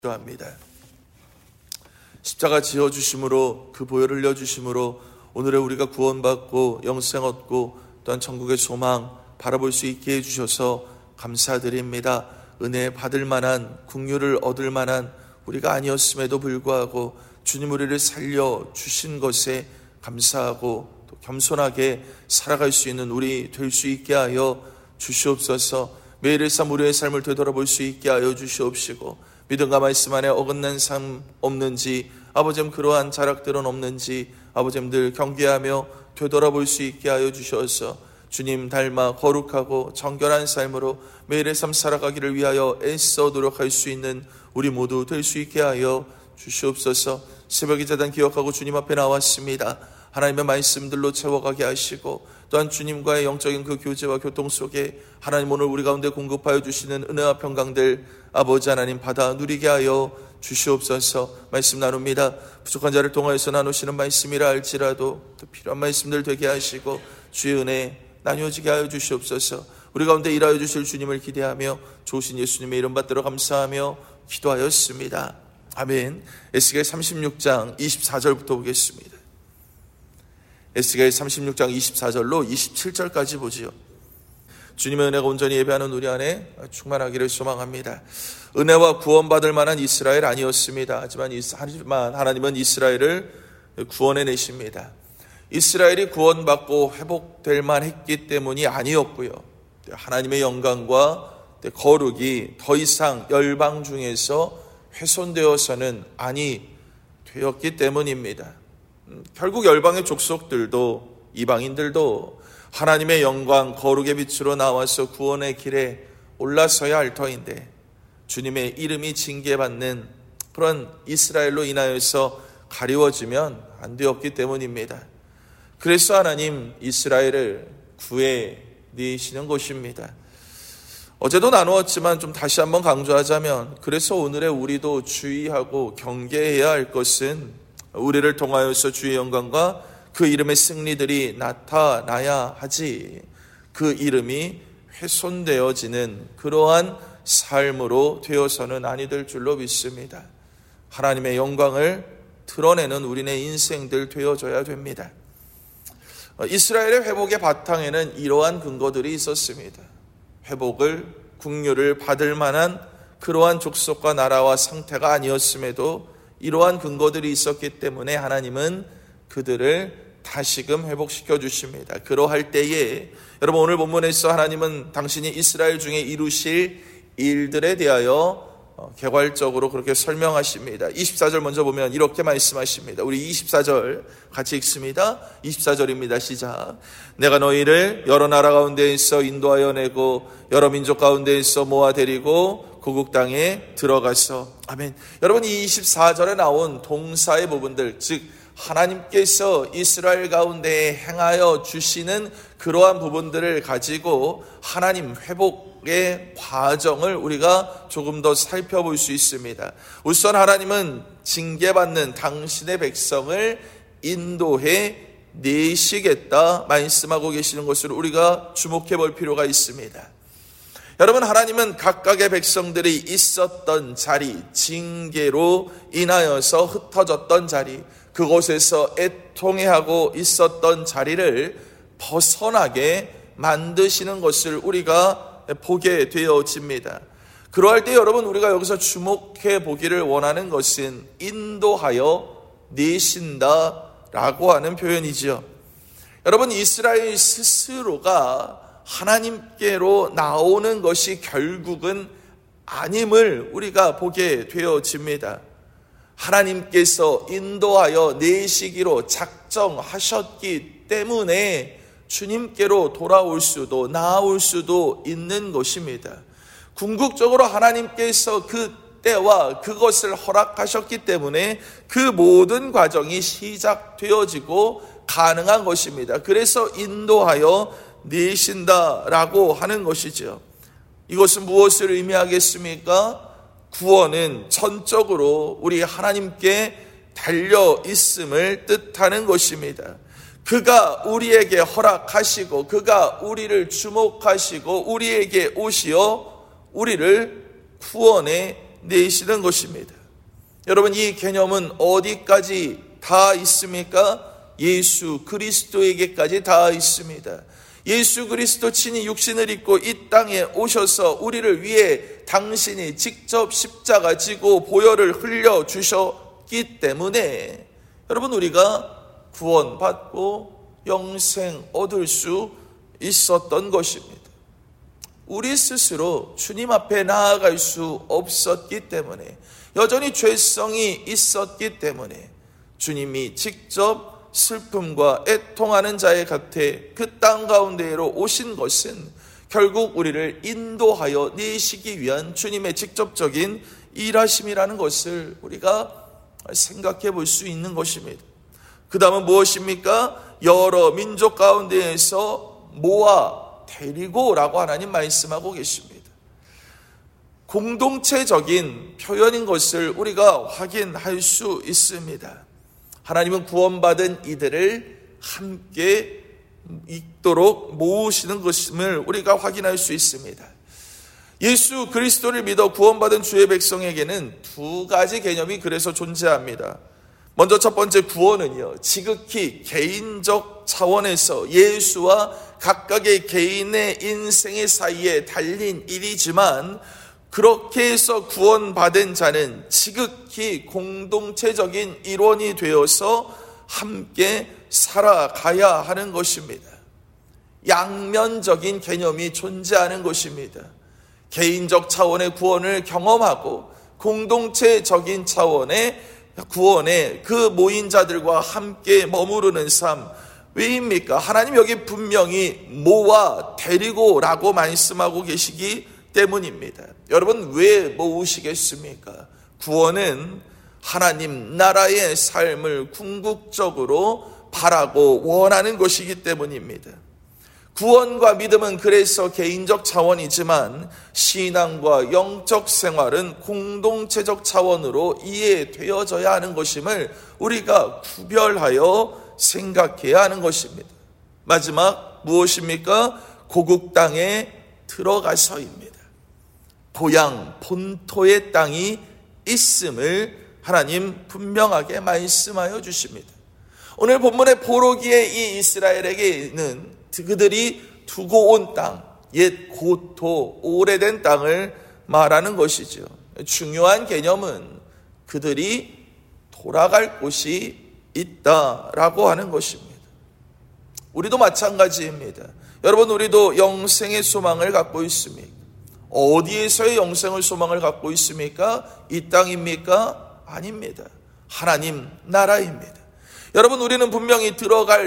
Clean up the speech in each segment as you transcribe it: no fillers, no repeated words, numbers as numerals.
합니다. 십자가 지어주심으로 그 보혈을 흘려주심으로 오늘의 우리가 구원받고 영생 얻고 또한 천국의 소망 바라볼 수 있게 해주셔서 감사드립니다. 은혜 받을 만한 긍휼을 얻을 만한 우리가 아니었음에도 불구하고 주님 우리를 살려주신 것에 감사하고 또 겸손하게 살아갈 수 있는 우리 될 수 있게 하여 주시옵소서. 매일의 삶 우리의 삶을 되돌아볼 수 있게 하여 주시옵시고 믿음과 말씀 안에 어긋난 삶 없는지 아버지님 그러한 자락들은 없는지 아버지님들 경계하며 되돌아볼 수 있게 하여 주셔서 주님 닮아 거룩하고 정결한 삶으로 매일의 삶 살아가기를 위하여 애써 노력할 수 있는 우리 모두 될 수 있게 하여 주시옵소서. 새벽이 자단 기억하고 주님 앞에 나왔습니다. 하나님의 말씀들로 채워가게 하시고 또한 주님과의 영적인 그 교제와 교통 속에 하나님 오늘 우리 가운데 공급하여 주시는 은혜와 평강들 아버지 하나님 받아 누리게 하여 주시옵소서. 말씀 나눕니다. 부족한 자를 통하여서 나누시는 말씀이라 할지라도 또 필요한 말씀들 되게 하시고 주의 은혜 나뉘어지게 하여 주시옵소서. 우리 가운데 일하여 주실 주님을 기대하며 좋으신 예수님의 이름 받들어 감사하며 기도하였습니다. 아멘. 에스겔 36장 24절부터 보겠습니다. 에스겔 36장 24절로 27절까지 보지요. 주님의 은혜가 온전히 예배하는 우리 안에 충만하기를 소망합니다. 은혜와 구원받을 만한 이스라엘 아니었습니다. 하지만 하나님은 이스라엘을 구원해내십니다. 이스라엘이 구원받고 회복될 만했기 때문이 아니었고요. 하나님의 영광과 거룩이 더 이상 열방 중에서 훼손되어서는 아니 되었기 때문입니다. 결국 열방의 족속들도 이방인들도 하나님의 영광 거룩의 빛으로 나와서 구원의 길에 올라서야 할 터인데 주님의 이름이 징계받는 그런 이스라엘로 인하여서 가리워지면 안 되었기 때문입니다. 그래서 하나님 이스라엘을 구해내시는 것입니다. 어제도 나누었지만 좀 다시 한번 강조하자면 그래서 오늘의 우리도 주의하고 경계해야 할 것은 우리를 통하여서 주의 영광과 그 이름의 승리들이 나타나야 하지 그 이름이 훼손되어지는 그러한 삶으로 되어서는 아니 될 줄로 믿습니다. 하나님의 영광을 드러내는 우리네 인생들 되어져야 됩니다. 이스라엘의 회복의 바탕에는 이러한 근거들이 있었습니다. 회복을 긍휼을 받을 만한 그러한 족속과 나라와 상태가 아니었음에도 이러한 근거들이 있었기 때문에 하나님은 그들을 다시금 회복시켜 주십니다. 그러할 때에 여러분 오늘 본문에서 하나님은 당신이 이스라엘 중에 이루실 일들에 대하여 개괄적으로 그렇게 설명하십니다. 24절 먼저 보면 이렇게 말씀하십니다. 우리 24절 같이 읽습니다. 24절입니다. 시작. 내가 너희를 여러 나라 가운데에서 인도하여 내고 여러 민족 가운데에서 모아 데리고 고국 땅에 들어가서. 아멘. 여러분 이 24절에 나온 동사의 부분들 즉 하나님께서 이스라엘 가운데 행하여 주시는 그러한 부분들을 가지고 하나님 회복의 과정을 우리가 조금 더 살펴볼 수 있습니다. 우선 하나님은 징계받는 당신의 백성을 인도해 내시겠다 말씀하고 계시는 것을 우리가 주목해 볼 필요가 있습니다. 여러분 하나님은 각각의 백성들이 있었던 자리, 징계로 인하여서 흩어졌던 자리, 그곳에서 애통해하고 있었던 자리를 벗어나게 만드시는 것을 우리가 보게 되어집니다. 그러할 때 여러분 우리가 여기서 주목해 보기를 원하는 것은 인도하여 내신다라고 하는 표현이지요. 여러분 이스라엘 스스로가 하나님께로 나오는 것이 결국은 아님을 우리가 보게 되어집니다. 하나님께서 인도하여 내시기로 작정하셨기 때문에 주님께로 돌아올 수도 나아올 수도 있는 것입니다. 궁극적으로 하나님께서 그 때와 그것을 허락하셨기 때문에 그 모든 과정이 시작되어지고 가능한 것입니다. 그래서 인도하여 내신다라고 하는 것이죠. 이것은 무엇을 의미하겠습니까? 구원은 전적으로 우리 하나님께 달려 있음을 뜻하는 것입니다. 그가 우리에게 허락하시고 그가 우리를 주목하시고 우리에게 오시어 우리를 구원해 내시는 것입니다. 여러분, 이 개념은 어디까지 다 있습니까? 예수 그리스도에게까지 다 있습니다. 예수 그리스도 친히 육신을 입고 이 땅에 오셔서 우리를 위해 당신이 직접 십자가 지고 보혈을 흘려 주셨기 때문에 여러분, 우리가 구원받고 영생 얻을 수 있었던 것입니다. 우리 스스로 주님 앞에 나아갈 수 없었기 때문에, 여전히 죄성이 있었기 때문에 주님이 직접 슬픔과 애통하는 자의 곁에 그 땅 가운데로 오신 것은 결국 우리를 인도하여 내시기 위한 주님의 직접적인 일하심이라는 것을 우리가 생각해 볼 수 있는 것입니다. 그 다음은 무엇입니까? 여러 민족 가운데에서 모아 데리고라고 하나님 말씀하고 계십니다. 공동체적인 표현인 것을 우리가 확인할 수 있습니다. 하나님은 구원받은 이들을 함께 있도록 모으시는 것임을 우리가 확인할 수 있습니다. 예수 그리스도를 믿어 구원받은 주의 백성에게는 두 가지 개념이 그래서 존재합니다. 먼저 첫 번째 구원은요, 지극히 개인적 차원에서 예수와 각각의 개인의 인생의 사이에 달린 일이지만, 그렇게 해서 구원받은 자는 지극히 공동체적인 일원이 되어서 함께 살아가야 하는 것입니다. 양면적인 개념이 존재하는 것입니다. 개인적 차원의 구원을 경험하고 공동체적인 차원의 구원에 그 모인 자들과 함께 머무르는 삶. 왜입니까? 하나님 여기 분명히 모아 데리고라고 말씀하고 계시기 때문입니다. 여러분, 왜 모으시겠습니까? 구원은 하나님 나라의 삶을 궁극적으로 바라고 원하는 것이기 때문입니다. 구원과 믿음은 그래서 개인적 차원이지만 신앙과 영적 생활은 공동체적 차원으로 이해되어져야 하는 것임을 우리가 구별하여 생각해야 하는 것입니다. 마지막 무엇입니까? 고국 땅에 들어가서입니다. 고향 본토의 땅이 있음을 하나님 분명하게 말씀하여 주십니다. 오늘 본문의 포로기에 이 이스라엘에게는 그들이 두고 온 땅, 옛 고토, 오래된 땅을 말하는 것이죠. 중요한 개념은 그들이 돌아갈 곳이 있다라고 하는 것입니다. 우리도 마찬가지입니다. 여러분, 우리도 영생의 소망을 갖고 있습니까? 어디에서의 영생의 소망을 갖고 있습니까? 이 땅입니까? 아닙니다. 하나님 나라입니다. 여러분, 우리는 분명히 들어가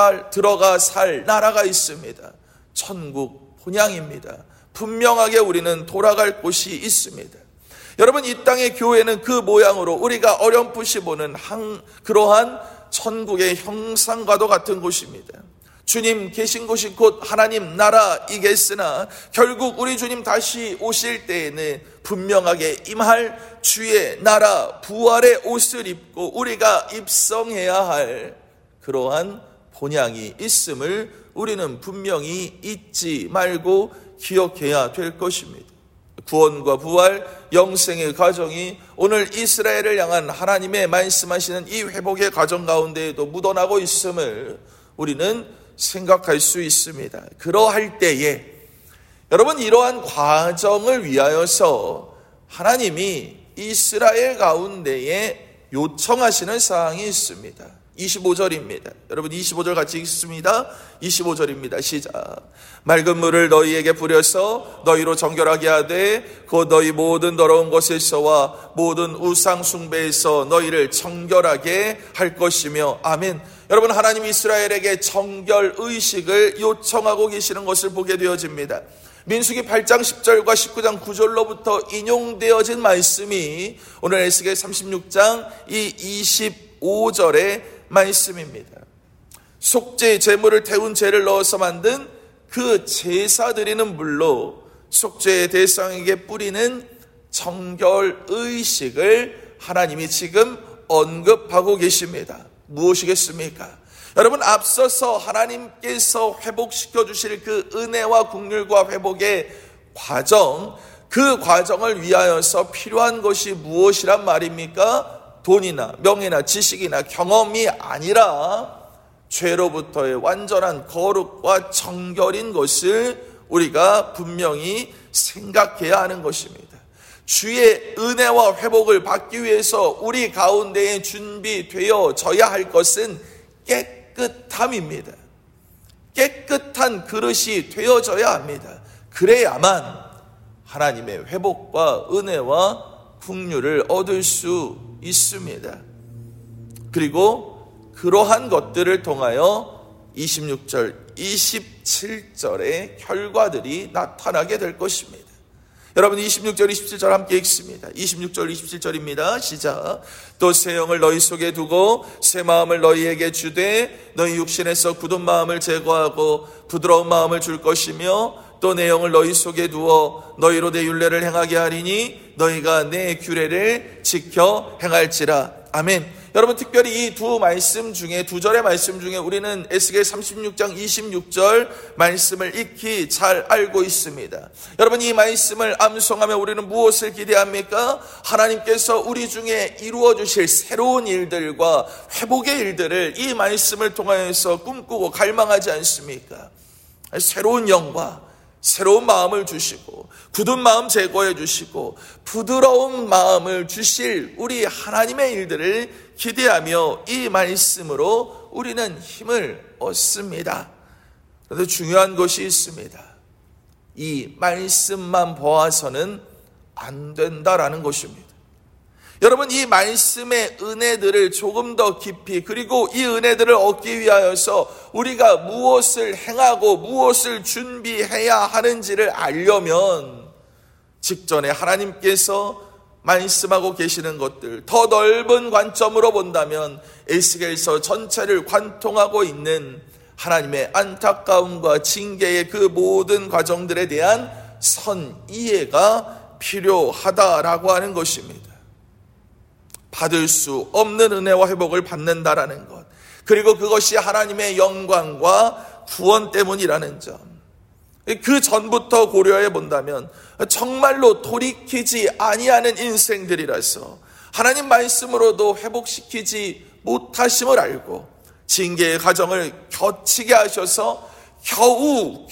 살 나라가 있습니다. 천국 본향입니다. 분명하게 우리는 돌아갈 곳이 있습니다. 여러분, 이 땅의 교회는 그 모양으로 우리가 어렴풋이 보는 그러한 천국의 형상과도 같은 곳입니다. 주님 계신 곳이 곧 하나님 나라이겠으나 결국 우리 주님 다시 오실 때에는 분명하게 임할 주의 나라 부활의 옷을 입고 우리가 입성해야 할 그러한 본향이 있음을 우리는 분명히 잊지 말고 기억해야 될 것입니다. 구원과 부활, 영생의 과정이 오늘 이스라엘을 향한 하나님의 말씀하시는 이 회복의 과정 가운데에도 묻어나고 있음을 우리는 생각할 수 있습니다. 그러할 때에 여러분, 이러한 과정을 위하여서 하나님이 이스라엘 가운데에 요청하시는 사항이 있습니다. 25절입니다. 여러분, 25절 같이 읽습니다. 25절입니다. 시작. 맑은 물을 너희에게 뿌려서 너희로 정결하게 하되 곧 너희 모든 더러운 것에서와 모든 우상 숭배에서 너희를 정결하게 할 것이며. 아멘. 여러분, 하나님 이스라엘에게 정결 의식을 요청하고 계시는 것을 보게 되어집니다. 민수기 8장 10절과 19장 9절로부터 인용되어진 말씀이 오늘 에스겔 36장 이 25절의 말씀입니다. 속죄 제물을 태운 재를 넣어서 만든 그 제사 드리는 물로 속죄의 대상에게 뿌리는 정결 의식을 하나님이 지금 언급하고 계십니다. 무엇이겠습니까? 여러분, 앞서서 하나님께서 회복시켜 주실 그 은혜와 긍휼과 회복의 과정, 그 과정을 위하여서 필요한 것이 무엇이란 말입니까? 돈이나 명예나 지식이나 경험이 아니라 죄로부터의 완전한 거룩과 정결인 것을 우리가 분명히 생각해야 하는 것입니다. 주의 은혜와 회복을 받기 위해서 우리 가운데에 준비되어져야 할 것은 깨끗함입니다. 깨끗한 그릇이 되어져야 합니다. 그래야만 하나님의 회복과 은혜와 긍휼을 얻을 수 있습니다. 그리고 그러한 것들을 통하여 26절, 27절의 결과들이 나타나게 될 것입니다. 여러분 26절, 27절 함께 읽습니다. 26절, 27절입니다. 시작. 또 새 영을 너희 속에 두고 새 마음을 너희에게 주되 너희 육신에서 굳은 마음을 제거하고 부드러운 마음을 줄 것이며 또 내 영을 너희 속에 두어 너희로 내 율례를 행하게 하리니 너희가 내 규례를 지켜 행할지라. 아멘. 여러분 특별히 이 두 말씀 중에 두 절의 말씀 중에 우리는 에스겔 36장 26절 말씀을 익히 잘 알고 있습니다. 여러분 이 말씀을 암송하며 우리는 무엇을 기대합니까? 하나님께서 우리 중에 이루어 주실 새로운 일들과 회복의 일들을 이 말씀을 통하여서 꿈꾸고 갈망하지 않습니까? 새로운 영과 새로운 마음을 주시고 굳은 마음 제거해 주시고 부드러운 마음을 주실 우리 하나님의 일들을 기대하며 이 말씀으로 우리는 힘을 얻습니다. 그런데 중요한 것이 있습니다. 이 말씀만 보아서는 안 된다라는 것입니다. 여러분 이 말씀의 은혜들을 조금 더 깊이 그리고 이 은혜들을 얻기 위하여서 우리가 무엇을 행하고 무엇을 준비해야 하는지를 알려면 직전에 하나님께서 말씀하고 계시는 것들 더 넓은 관점으로 본다면 에스겔서 전체를 관통하고 있는 하나님의 안타까움과 징계의 그 모든 과정들에 대한 선 이해가 필요하다라고 하는 것입니다. 받을 수 없는 은혜와 회복을 받는다라는 것, 그리고 그것이 하나님의 영광과 구원 때문이라는 점, 그 전부터 고려해 본다면 정말로 돌이키지 아니하는 인생들이라서 하나님 말씀으로도 회복시키지 못하심을 알고 징계의 과정을 거치게 하셔서 겨우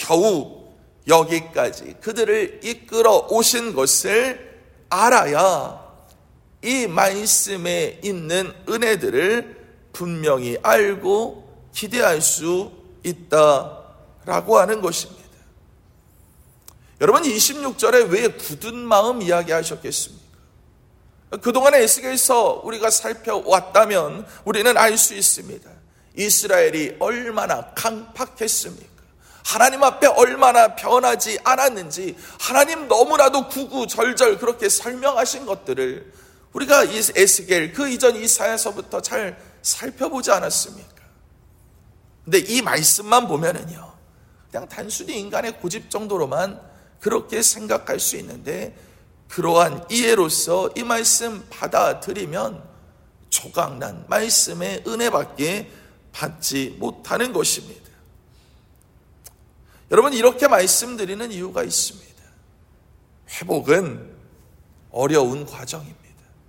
여기까지 그들을 이끌어 오신 것을 알아야 이 말씀에 있는 은혜들을 분명히 알고 기대할 수 있다라고 하는 것입니다. 여러분 26절에 왜 굳은 마음 이야기하셨겠습니까? 그동안에 에스겔서 우리가 살펴왔다면 우리는 알 수 있습니다. 이스라엘이 얼마나 강팍했습니까? 하나님 앞에 얼마나 변하지 않았는지 하나님 너무나도 구구절절 그렇게 설명하신 것들을 우리가 이 에스겔 그 이전 이사야서부터 잘 살펴보지 않았습니까? 근데 이 말씀만 보면은요 그냥 단순히 인간의 고집 정도로만 그렇게 생각할 수 있는데 그러한 이해로서 이 말씀 받아들이면 조각난 말씀의 은혜밖에 받지 못하는 것입니다. 여러분 이렇게 말씀드리는 이유가 있습니다. 회복은 어려운 과정입니다.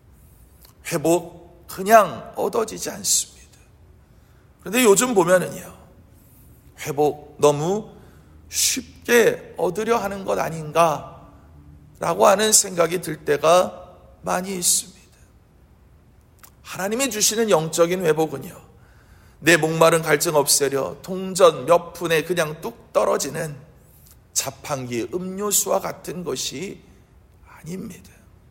회복 그냥 얻어지지 않습니다. 그런데 요즘 보면은요 회복 너무 쉽게 얻으려 하는 것 아닌가라고 하는 생각이 들 때가 많이 있습니다. 하나님이 주시는 영적인 회복은요 내 목마른 갈증 없애려 동전 몇 푼에 그냥 뚝 떨어지는 자판기 음료수와 같은 것이 아닙니다.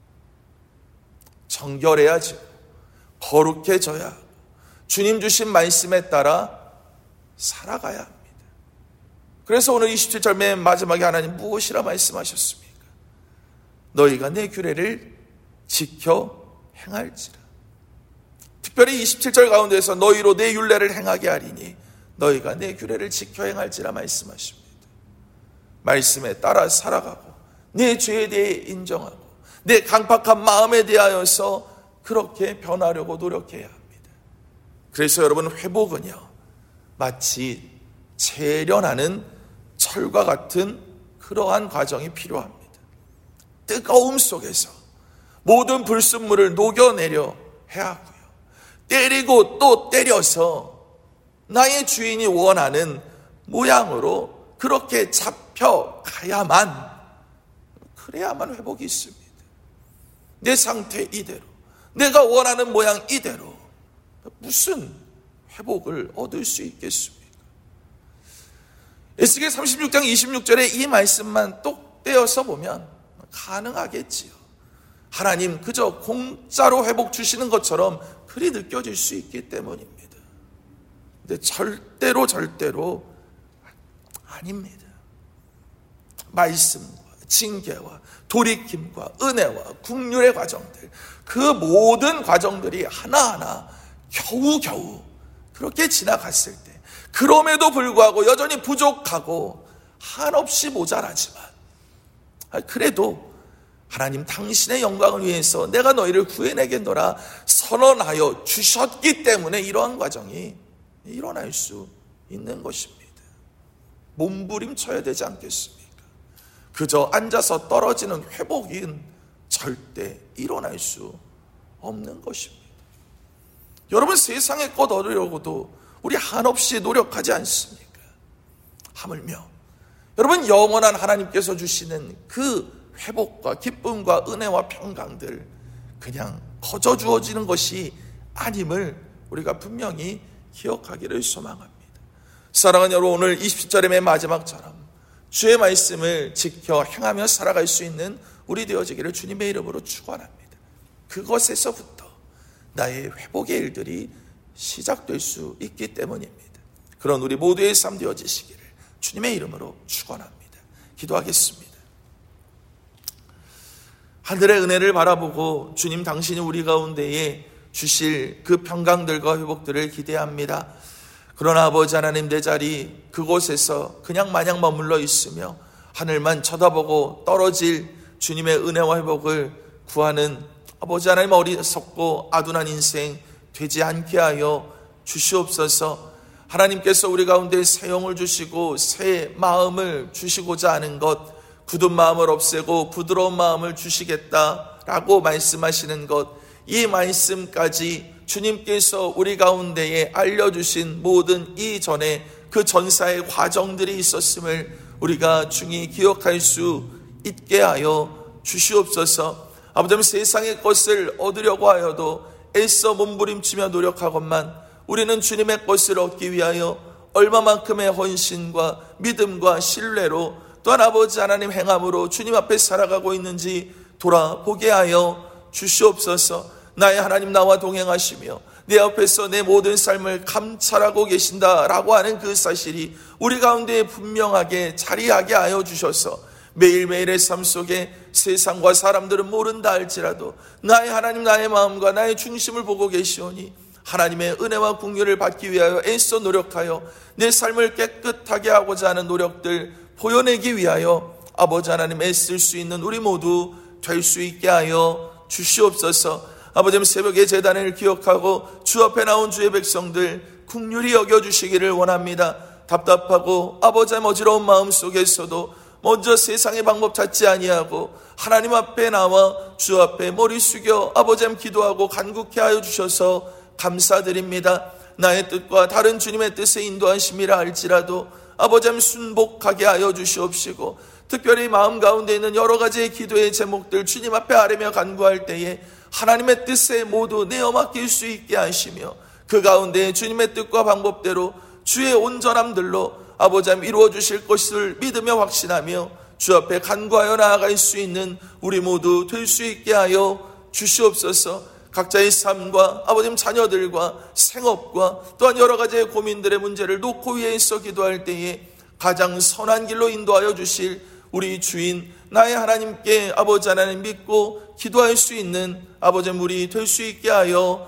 정결해야지 거룩해져야 하고 주님 주신 말씀에 따라 살아가야 합니다. 그래서 오늘 27절 맨 마지막에 하나님 무엇이라 말씀하셨습니까? 너희가 내 규례를 지켜 행할지라. 특별히 27절 가운데서 너희로 내 율례를 행하게 하리니 너희가 내 규례를 지켜 행할지라 말씀하십니다. 말씀에 따라 살아가고 내 죄에 대해 인정하고 내 강팍한 마음에 대하여서 그렇게 변하려고 노력해야 합니다. 그래서 여러분 회복은요 마치 채련하는 철과 같은 그러한 과정이 필요합니다. 뜨거움 속에서 모든 불순물을 녹여내려 해야 하고요. 때리고 또 때려서 나의 주인이 원하는 모양으로 그렇게 잡혀가야만, 그래야만 회복이 있습니다. 내 상태 이대로, 내가 원하는 모양 이대로 무슨 회복을 얻을 수 있겠습니까? 에스겔 36장 26절에 이 말씀만 똑 떼어서 보면 가능하겠지요. 하나님 그저 공짜로 회복 주시는 것처럼 그리 느껴질 수 있기 때문입니다. 근데 절대로 아닙니다. 말씀과 징계와 돌이킴과 은혜와 긍휼의 과정들, 그 모든 과정들이 하나하나 겨우겨우 그렇게 지나갔을 때, 그럼에도 불구하고 여전히 부족하고 한없이 모자라지만, 그래도 하나님 당신의 영광을 위해서 내가 너희를 구해내겠노라 선언하여 주셨기 때문에 이러한 과정이 일어날 수 있는 것입니다. 몸부림쳐야 되지 않겠습니까? 그저 앉아서 떨어지는 회복은 절대 일어날 수 없는 것입니다. 여러분, 세상의 것 얻으려고도 우리 한없이 노력하지 않습니까? 하물며 여러분, 영원한 하나님께서 주시는 그 회복과 기쁨과 은혜와 평강들 그냥 거저 주어지는 것이 아님을 우리가 분명히 기억하기를 소망합니다. 사랑하는 여러분, 오늘 20절의 맨 마지막처럼 주의 말씀을 지켜 행하며 살아갈 수 있는 우리 되어지기를 주님의 이름으로 축원합니다. 그것에서부터 나의 회복의 일들이 시작될 수 있기 때문입니다. 그런 우리 모두의 삶 되어지시기를 주님의 이름으로 축원합니다. 기도하겠습니다. 하늘의 은혜를 바라보고 주님 당신이 우리 가운데에 주실 그 평강들과 회복들을 기대합니다. 그러나 아버지 하나님, 내 자리 그곳에서 그냥 마냥 머물러 있으며 하늘만 쳐다보고 떨어질 주님의 은혜와 회복을 구하는 아버지 하나님, 어리석고 아둔한 인생 되지 않게 하여 주시옵소서. 하나님께서 우리 가운데 새 영을 주시고 새 마음을 주시고자 하는 것, 굳은 마음을 없애고 부드러운 마음을 주시겠다라고 말씀하시는 것, 이 말씀까지 주님께서 우리 가운데에 알려주신 모든 이전에 그 전사의 과정들이 있었음을 우리가 중히 기억할 수 있게 하여 주시옵소서. 아버지, 세상의 것을 얻으려고 하여도 애써 몸부림치며 노력하건만 우리는 주님의 것을 얻기 위하여 얼마만큼의 헌신과 믿음과 신뢰로 또한 아버지 하나님 행함으로 주님 앞에 살아가고 있는지 돌아보게 하여 주시옵소서. 나의 하나님, 나와 동행하시며 내 옆에서 내 모든 삶을 감찰하고 계신다라고 하는 그 사실이 우리 가운데 분명하게 자리하게 하여 주셔서 매일매일의 삶 속에 세상과 사람들은 모른다 할지라도 나의 하나님, 나의 마음과 나의 중심을 보고 계시오니 하나님의 은혜와 긍휼을 받기 위하여 애써 노력하여 내 삶을 깨끗하게 하고자 하는 노력들 보여내기 위하여 아버지 하나님 애쓸 수 있는 우리 모두 될 수 있게 하여 주시옵소서. 아버지, 새벽의 제단을 기억하고 주 앞에 나온 주의 백성들 긍휼히 여겨주시기를 원합니다. 답답하고 아버지 어지러운 마음 속에서도 먼저 세상의 방법 찾지 아니하고 하나님 앞에 나와 주 앞에 머리 숙여 아버지 기도하고 간구케 하여 주셔서 감사드립니다. 나의 뜻과 다른 주님의 뜻에 인도하심이라 할지라도 아버지 순복하게 하여 주시옵시고, 특별히 마음 가운데 있는 여러 가지의 기도의 제목들 주님 앞에 아뢰며 간구할 때에 하나님의 뜻에 모두 내어 맡길 수 있게 하시며 그 가운데 주님의 뜻과 방법대로 주의 온전함들로 아버지 이루어 주실 것을 믿으며 확신하며 주 앞에 간구하여 나아갈 수 있는 우리 모두 될 수 있게 하여 주시옵소서. 각자의 삶과 아버지 자녀들과 생업과 또한 여러 가지의 고민들의 문제를 놓고 위에서 기도할 때에 가장 선한 길로 인도하여 주실 우리 주인 나의 하나님께 아버지 하나님 믿고 기도할 수 있는 아버지 우리 될 수 있게 하여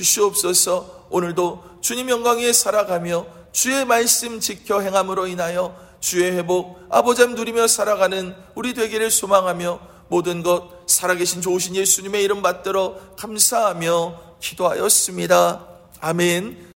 주시옵소서. 오늘도 주님 영광 위에 살아가며 주의 말씀 지켜 행함으로 인하여 주의 회복 아버지 누리며 살아가는 우리 되기를 소망하며 모든 것 살아계신 좋으신 예수님의 이름 받들어 감사하며 기도하였습니다. 아멘.